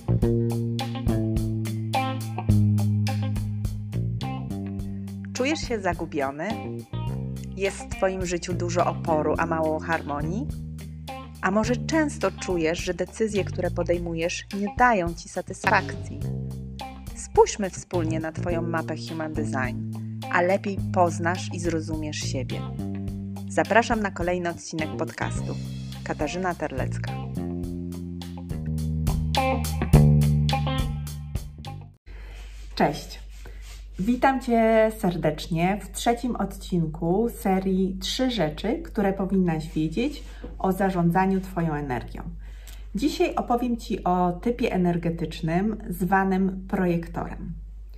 Czujesz się zagubiony? Jest w Twoim życiu dużo oporu, a mało harmonii? A może często czujesz, że decyzje, które podejmujesz, nie dają Ci satysfakcji? Spójrzmy wspólnie na Twoją mapę Human Design, a lepiej poznasz i zrozumiesz siebie. Zapraszam na kolejny odcinek podcastu. Katarzyna Terlecka. Cześć! Witam Cię serdecznie w trzecim odcinku serii 3 rzeczy, które powinnaś wiedzieć o zarządzaniu Twoją energią. Dzisiaj opowiem Ci o typie energetycznym zwanym projektorem.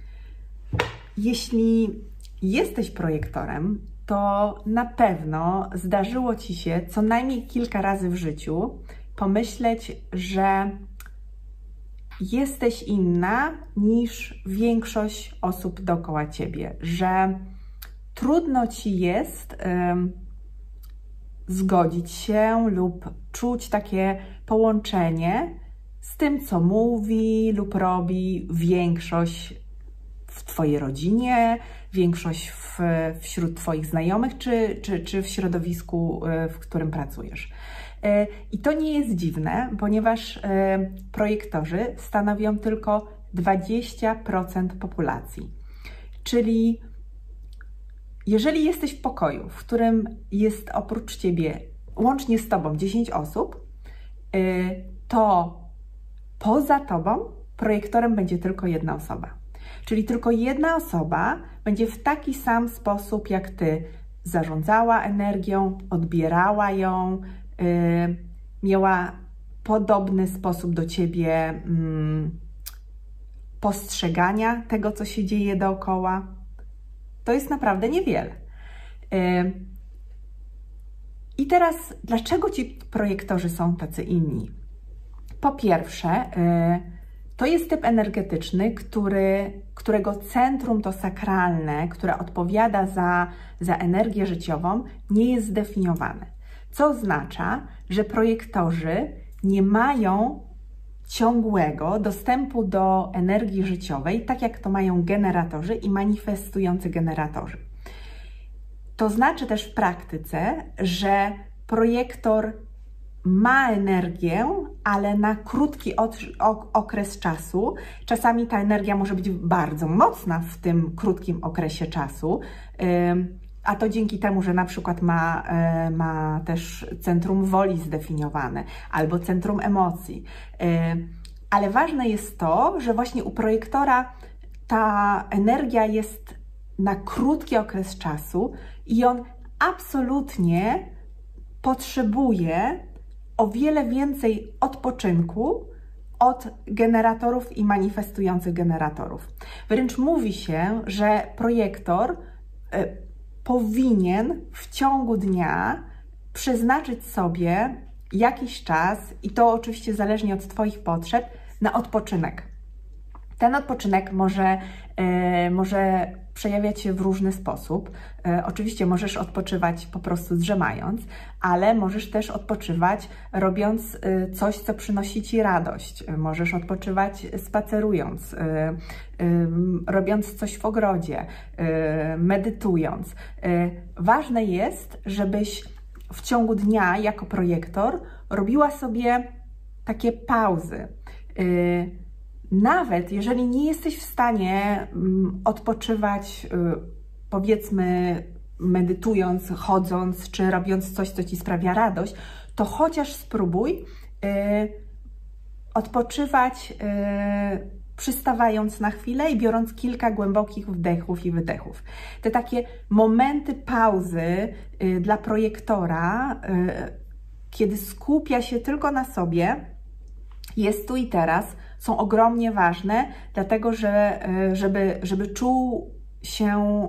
Jeśli jesteś projektorem, to na pewno zdarzyło Ci się co najmniej kilka razy w życiu pomyśleć, że jesteś inna niż większość osób dookoła Ciebie, że trudno Ci jest zgodzić się lub czuć takie połączenie z tym, co mówi lub robi większość w Twojej rodzinie, większość wśród Twoich znajomych czy w środowisku, w którym pracujesz. I to nie jest dziwne, ponieważ projektorzy stanowią tylko 20% populacji. Czyli jeżeli jesteś w pokoju, w którym jest oprócz Ciebie, łącznie z Tobą 10 osób, to poza Tobą projektorem będzie tylko jedna osoba. Czyli tylko jedna osoba będzie w taki sam sposób jak Ty zarządzała energią, odbierała ją, miała podobny sposób do Ciebie postrzegania tego, co się dzieje dookoła. To jest naprawdę niewiele. I teraz, dlaczego ci projektorzy są tacy inni? Po pierwsze, to jest typ energetyczny, którego centrum to sakralne, które odpowiada za energię życiową, nie jest zdefiniowane. Co oznacza, że projektorzy nie mają ciągłego dostępu do energii życiowej, tak jak to mają generatorzy i manifestujący generatorzy. To znaczy też w praktyce, że projektor ma energię, ale na krótki okres czasu. Czasami ta energia może być bardzo mocna w tym krótkim okresie czasu, a to dzięki temu, że na przykład ma też centrum woli zdefiniowane albo centrum emocji. Ale ważne jest to, że właśnie u projektora ta energia jest na krótki okres czasu i on absolutnie potrzebuje o wiele więcej odpoczynku od generatorów i manifestujących generatorów. Wręcz mówi się, że projektor powinien w ciągu dnia przeznaczyć sobie jakiś czas, i to oczywiście zależnie od Twoich potrzeb, na odpoczynek. Ten odpoczynek może przejawiać się w różny sposób. Oczywiście możesz odpoczywać po prostu drzemając, ale możesz też odpoczywać robiąc coś, co przynosi Ci radość. Możesz odpoczywać spacerując, robiąc coś w ogrodzie, medytując. Ważne jest, żebyś w ciągu dnia jako projektor robiła sobie takie pauzy. Nawet jeżeli nie jesteś w stanie odpoczywać, powiedzmy, medytując, chodząc, czy robiąc coś, co Ci sprawia radość, to chociaż spróbuj odpoczywać, przystawając na chwilę i biorąc kilka głębokich wdechów i wydechów. Te takie momenty pauzy dla projektora, kiedy skupia się tylko na sobie, jest tu i teraz, są ogromnie ważne, dlatego żeby czuł się,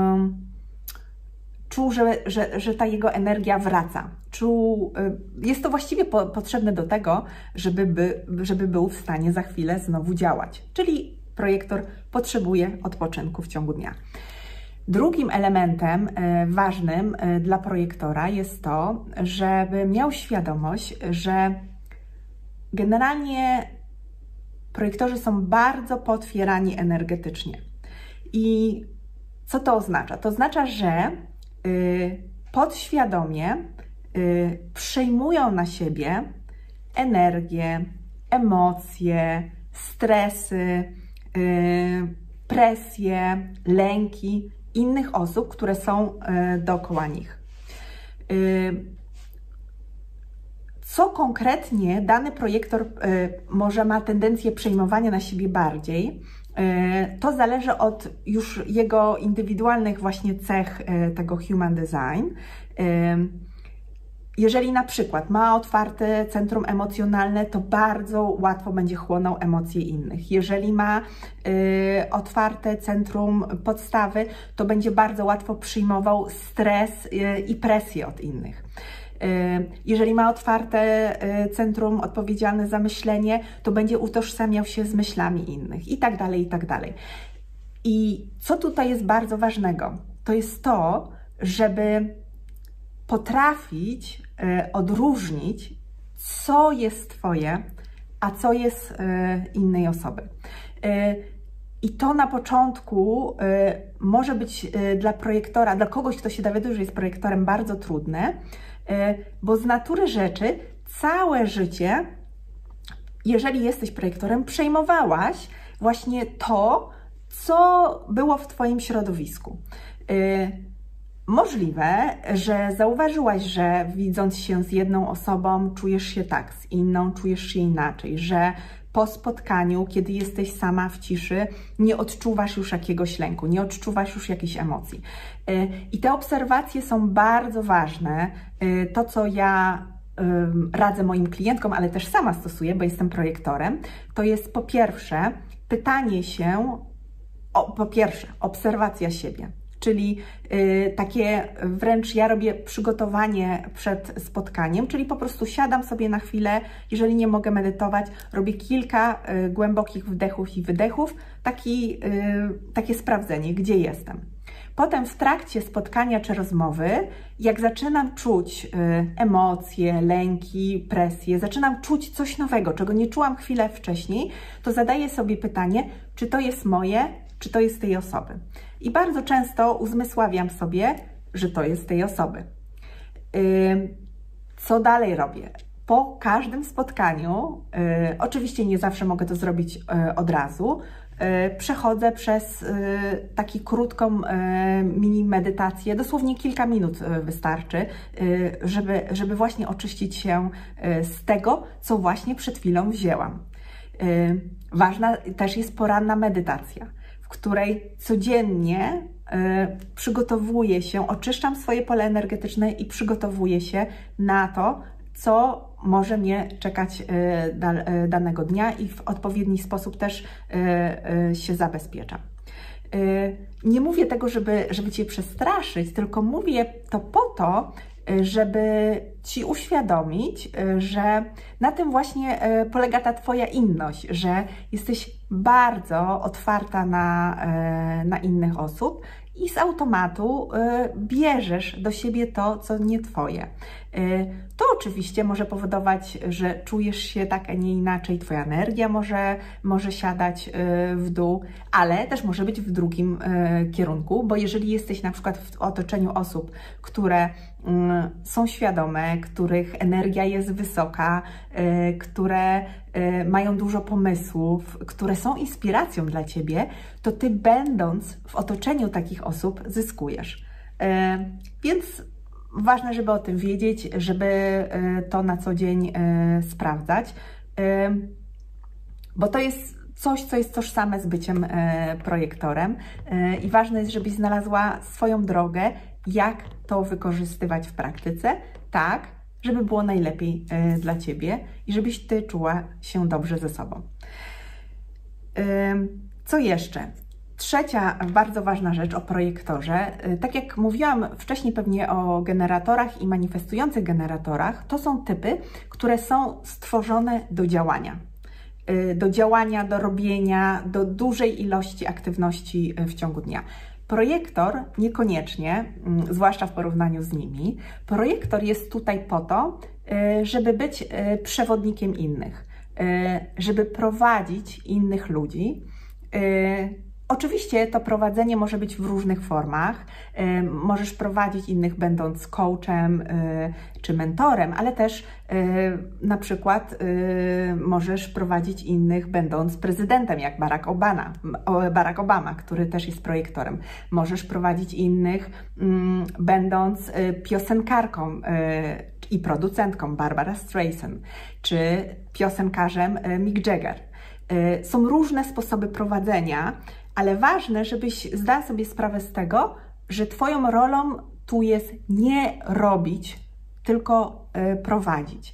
że ta jego energia wraca. Jest to właściwie potrzebne do tego, żeby był w stanie za chwilę znowu działać. Czyli projektor potrzebuje odpoczynku w ciągu dnia. Drugim elementem ważnym dla projektora jest to, żeby miał świadomość, że generalnie projektorzy są bardzo potwierani energetycznie. I co to oznacza? To oznacza, że podświadomie przejmują na siebie energię, emocje, stresy, presje, lęki innych osób, które są dookoła nich. Co konkretnie dany projektor może ma tendencję przejmowania na siebie bardziej, to zależy od już jego indywidualnych właśnie cech tego Human Design. Jeżeli na przykład ma otwarte centrum emocjonalne, to bardzo łatwo będzie chłonął emocje innych. Jeżeli ma otwarte centrum podstawy, to będzie bardzo łatwo przyjmował stres i presję od innych. Jeżeli ma otwarte centrum odpowiedzialne za myślenie, to będzie utożsamiał się z myślami innych i tak dalej, i tak dalej. I co tutaj jest bardzo ważnego? To jest to, żeby potrafić odróżnić, co jest Twoje, a co jest innej osoby. I to na początku może być dla projektora, dla kogoś, kto się dowiaduje, że jest projektorem, bardzo trudne, bo z natury rzeczy całe życie, jeżeli jesteś projektorem, przejmowałaś właśnie to, co było w Twoim środowisku. Możliwe, że zauważyłaś, że widząc się z jedną osobą czujesz się tak, z inną czujesz się inaczej, że po spotkaniu, kiedy jesteś sama w ciszy, nie odczuwasz już jakiegoś lęku, nie odczuwasz już jakichś emocji. I te obserwacje są bardzo ważne. To, co ja radzę moim klientkom, ale też sama stosuję, bo jestem projektorem, to jest po pierwsze pytanie się, po pierwsze obserwacja siebie. Czyli takie wręcz ja robię przygotowanie przed spotkaniem, czyli po prostu siadam sobie na chwilę, jeżeli nie mogę medytować, robię kilka głębokich wdechów i wydechów, takie sprawdzenie, gdzie jestem. Potem w trakcie spotkania czy rozmowy, jak zaczynam czuć emocje, lęki, presję, zaczynam czuć coś nowego, czego nie czułam chwilę wcześniej, to zadaję sobie pytanie, czy to jest moje, czy to jest tej osoby. I bardzo często uzmysławiam sobie, że to jest tej osoby. Co dalej robię? Po każdym spotkaniu, oczywiście nie zawsze mogę to zrobić od razu, przechodzę przez taką krótką mini medytację, dosłownie kilka minut wystarczy, żeby właśnie oczyścić się z tego, co właśnie przed chwilą wzięłam. Ważna też jest poranna medytacja, w której codziennie przygotowuję się, oczyszczam swoje pole energetyczne i przygotowuję się na to, co może mnie czekać danego dnia i w odpowiedni sposób też się zabezpieczam. Nie mówię tego, żeby Cię przestraszyć, tylko mówię to po to, żeby Ci uświadomić, że na tym właśnie polega ta Twoja inność, że jesteś bardzo otwarta na innych osób i z automatu bierzesz do siebie to, co nie Twoje. To oczywiście może powodować, że czujesz się tak, a nie inaczej, Twoja energia może siadać w dół, ale też może być w drugim kierunku, bo jeżeli jesteś na przykład w otoczeniu osób, które są świadome, których energia jest wysoka, które mają dużo pomysłów, które są inspiracją dla Ciebie, to Ty, będąc w otoczeniu takich osób, zyskujesz. Więc ważne, żeby o tym wiedzieć, żeby to na co dzień sprawdzać, bo to jest coś, co jest tożsame z byciem projektorem i ważne jest, żebyś znalazła swoją drogę, jak to wykorzystywać w praktyce, tak, żeby było najlepiej dla Ciebie i żebyś Ty czuła się dobrze ze sobą. Co jeszcze? Trzecia bardzo ważna rzecz o projektorze. Tak jak mówiłam wcześniej pewnie o generatorach i manifestujących generatorach, to są typy, które są stworzone do działania. Do robienia, do dużej ilości aktywności w ciągu dnia. Projektor niekoniecznie, zwłaszcza w porównaniu z nimi, projektor jest tutaj po to, żeby być przewodnikiem innych. żeby prowadzić innych ludzi. Oczywiście to prowadzenie może być w różnych formach. Możesz prowadzić innych będąc coachem czy mentorem, ale też na przykład możesz prowadzić innych będąc prezydentem, jak Barack Obama, który też jest projektorem. Możesz prowadzić innych będąc piosenkarką i producentką Barbara Streisand, czy piosenkarzem Mick Jagger. Są różne sposoby prowadzenia, ale ważne, żebyś zdała sobie sprawę z tego, że Twoją rolą tu jest nie robić, tylko prowadzić.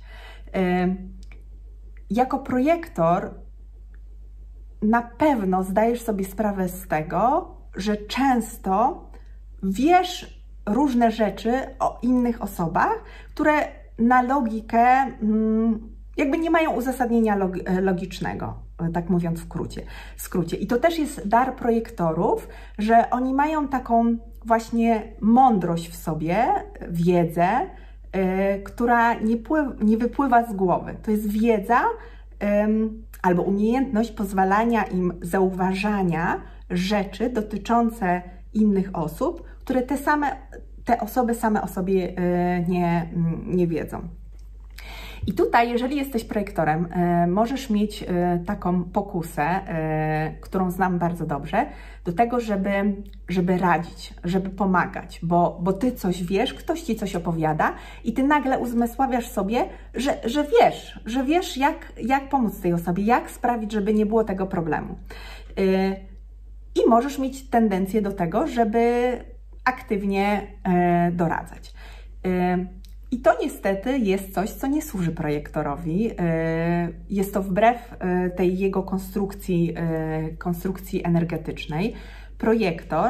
Jako projektor na pewno zdajesz sobie sprawę z tego, że często wiesz różne rzeczy o innych osobach, które na logikę jakby nie mają uzasadnienia logicznego, tak mówiąc w skrócie. I to też jest dar projektorów, że oni mają taką właśnie mądrość w sobie, wiedzę, która nie wypływa z głowy. To jest wiedza albo umiejętność pozwalania im zauważania rzeczy dotyczące innych osób, które te osoby same o sobie nie wiedzą. I tutaj, jeżeli jesteś projektorem, możesz mieć taką pokusę, którą znam bardzo dobrze, do tego, żeby radzić, żeby pomagać, bo ty coś wiesz, ktoś ci coś opowiada i ty nagle uzmysławiasz sobie, że wiesz jak pomóc tej osobie, jak sprawić, żeby nie było tego problemu. I możesz mieć tendencję do tego, żeby aktywnie doradzać. I to niestety jest coś, co nie służy projektorowi. Jest to wbrew tej jego konstrukcji energetycznej. Projektor,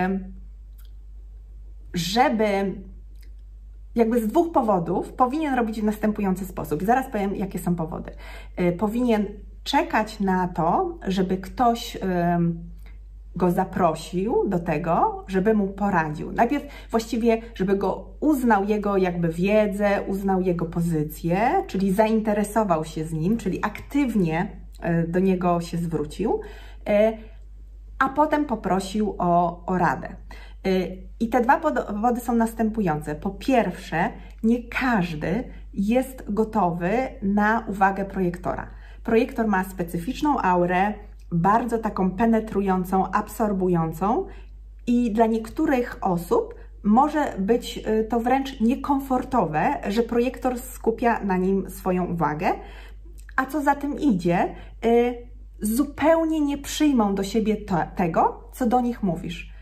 żeby jakby z dwóch powodów powinien robić w następujący sposób. I zaraz powiem, jakie są powody. Powinien czekać na to, żeby ktoś go zaprosił do tego, żeby mu poradził. Najpierw właściwie, żeby go uznał jego jakby wiedzę, uznał jego pozycję, czyli zainteresował się z nim, czyli aktywnie do niego się zwrócił, a potem poprosił o radę. I te dwa powody są następujące. Po pierwsze, nie każdy jest gotowy na uwagę projektora. Projektor ma specyficzną aurę, bardzo taką penetrującą, absorbującą i dla niektórych osób może być to wręcz niekomfortowe, że projektor skupia na nim swoją uwagę, a co za tym idzie, zupełnie nie przyjmą do siebie tego, co do nich mówisz.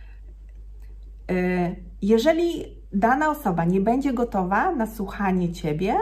Jeżeli dana osoba nie będzie gotowa na słuchanie Ciebie,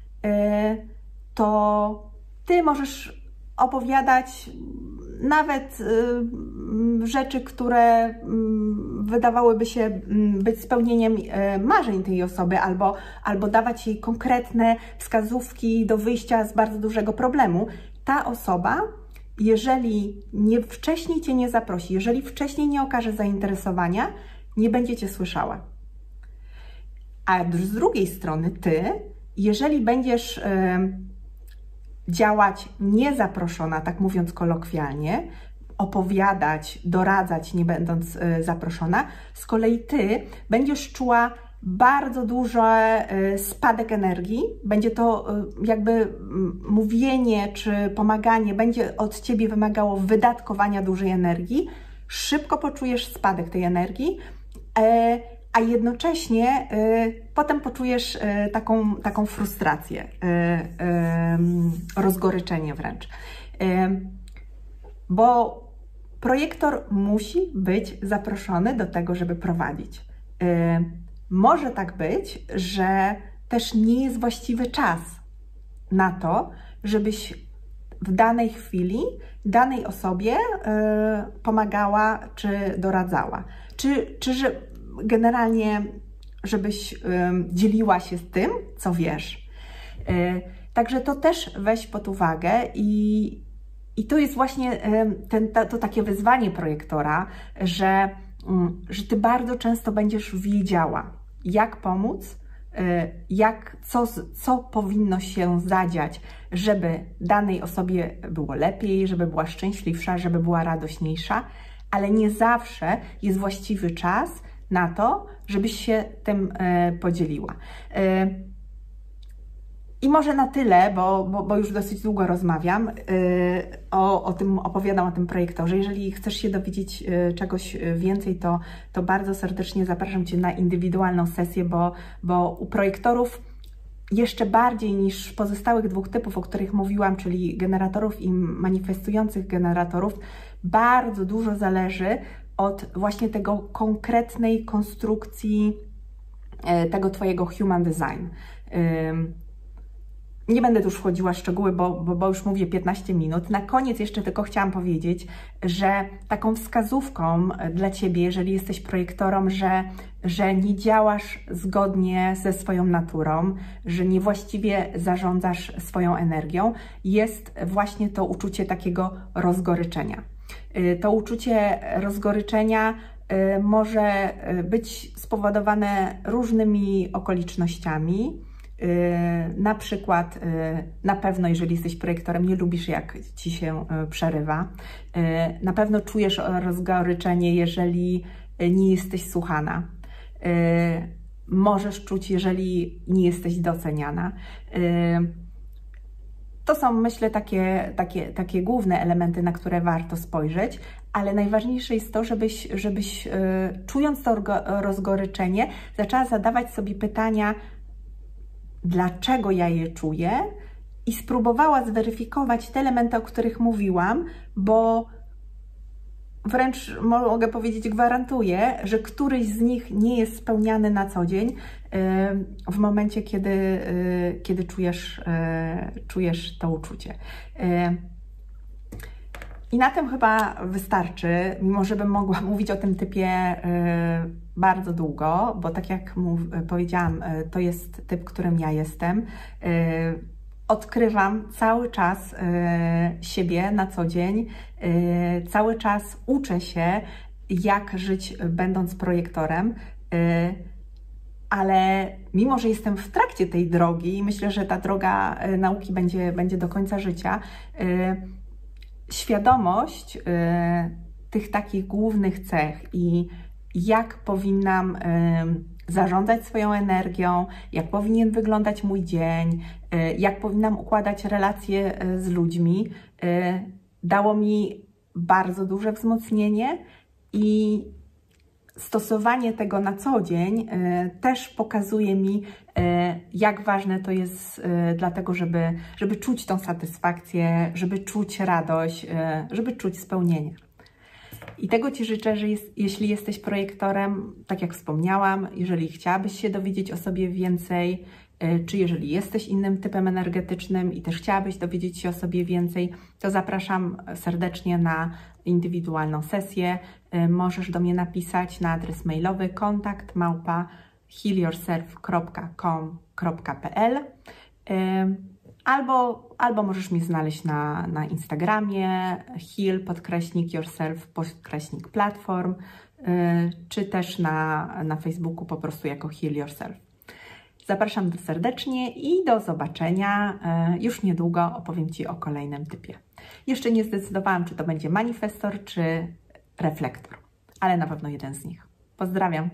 to Ty możesz opowiadać nawet rzeczy, które wydawałyby się być spełnieniem marzeń tej osoby, albo dawać jej konkretne wskazówki do wyjścia z bardzo dużego problemu. Ta osoba, jeżeli wcześniej Cię nie zaprosi, jeżeli wcześniej nie okaże zainteresowania, nie będzie Cię słyszała. A z drugiej strony Ty, jeżeli będziesz działać niezaproszona, tak mówiąc kolokwialnie, opowiadać, doradzać, nie będąc zaproszona, z kolei Ty będziesz czuła bardzo duży spadek energii, będzie to jakby mówienie czy pomaganie będzie od Ciebie wymagało wydatkowania dużej energii, szybko poczujesz spadek tej energii, a jednocześnie potem poczujesz taką frustrację, rozgoryczenie wręcz. Bo projektor musi być zaproszony do tego, żeby prowadzić. Może tak być, że też nie jest właściwy czas na to, żebyś w danej chwili danej osobie pomagała czy doradzała. Czy że generalnie, żebyś dzieliła się z tym, co wiesz. Także to też weź pod uwagę i to jest właśnie to takie wyzwanie projektora, że Ty bardzo często będziesz wiedziała, jak pomóc, co powinno się zadziać, żeby danej osobie było lepiej, żeby była szczęśliwsza, żeby była radośniejsza, ale nie zawsze jest właściwy czas na to, żebyś się tym podzieliła. I może na tyle, bo już dosyć długo rozmawiam, opowiadam o tym projektorze. Jeżeli chcesz się dowiedzieć czegoś więcej, to bardzo serdecznie zapraszam Cię na indywidualną sesję, bo u projektorów jeszcze bardziej niż pozostałych dwóch typów, o których mówiłam, czyli generatorów i manifestujących generatorów, bardzo dużo zależy od właśnie tego konkretnej konstrukcji tego Twojego human design. Nie będę tu już wchodziła w szczegóły, bo już mówię 15 minut. Na koniec jeszcze tylko chciałam powiedzieć, że taką wskazówką dla Ciebie, jeżeli jesteś projektorem, że nie działasz zgodnie ze swoją naturą, że niewłaściwie zarządzasz swoją energią, jest właśnie to uczucie takiego rozgoryczenia. To uczucie rozgoryczenia może być spowodowane różnymi okolicznościami. Na przykład, na pewno, jeżeli jesteś projektorem, nie lubisz, jak Ci się przerywa. Na pewno czujesz rozgoryczenie, jeżeli nie jesteś słuchana. Możesz czuć, jeżeli nie jesteś doceniana. To są, myślę, takie główne elementy, na które warto spojrzeć, ale najważniejsze jest to, żebyś czując to rozgoryczenie, zaczęła zadawać sobie pytania, dlaczego ja je czuję, i spróbowała zweryfikować te elementy, o których mówiłam, bo wręcz mogę powiedzieć, gwarantuję, że któryś z nich nie jest spełniany na co dzień w momencie, kiedy czujesz to uczucie. I na tym chyba wystarczy, mimo że bym mogła mówić o tym typie bardzo długo, bo tak jak powiedziałam, to jest typ, którym ja jestem. Odkrywam cały czas siebie na co dzień, cały czas uczę się, jak żyć będąc projektorem, ale mimo że jestem w trakcie tej drogi i myślę, że ta droga nauki będzie do końca życia, świadomość tych takich głównych cech i jak powinnam zarządzać swoją energią, jak powinien wyglądać mój dzień, jak powinnam układać relacje z ludźmi, dało mi bardzo duże wzmocnienie i stosowanie tego na co dzień też pokazuje mi, jak ważne to jest dlatego, żeby czuć tą satysfakcję, żeby czuć radość, żeby czuć spełnienie. I tego Ci życzę, że jeśli jesteś projektorem, tak jak wspomniałam, jeżeli chciałabyś się dowiedzieć o sobie więcej, czy jeżeli jesteś innym typem energetycznym i też chciałabyś dowiedzieć się o sobie więcej, to zapraszam serdecznie na indywidualną sesję. Możesz do mnie napisać na adres mailowy kontakt@healyourself.com.pl albo możesz mnie znaleźć na Instagramie heal_yourself_platform, czy też na Facebooku po prostu jako Heal Yourself. Zapraszam serdecznie i do zobaczenia. Już niedługo opowiem Ci o kolejnym typie. Jeszcze nie zdecydowałam, czy to będzie manifestor, czy reflektor, ale na pewno jeden z nich. Pozdrawiam!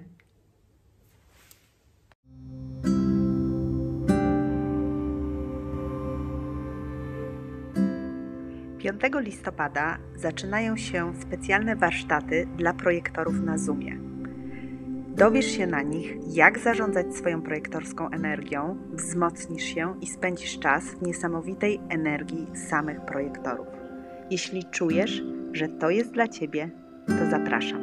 5 listopada zaczynają się specjalne warsztaty dla projektorów na Zoomie. Dowiesz się na nich, jak zarządzać swoją projektorską energią, wzmocnisz się i spędzisz czas w niesamowitej energii samych projektorów. Jeśli czujesz, że to jest dla Ciebie, to zapraszam.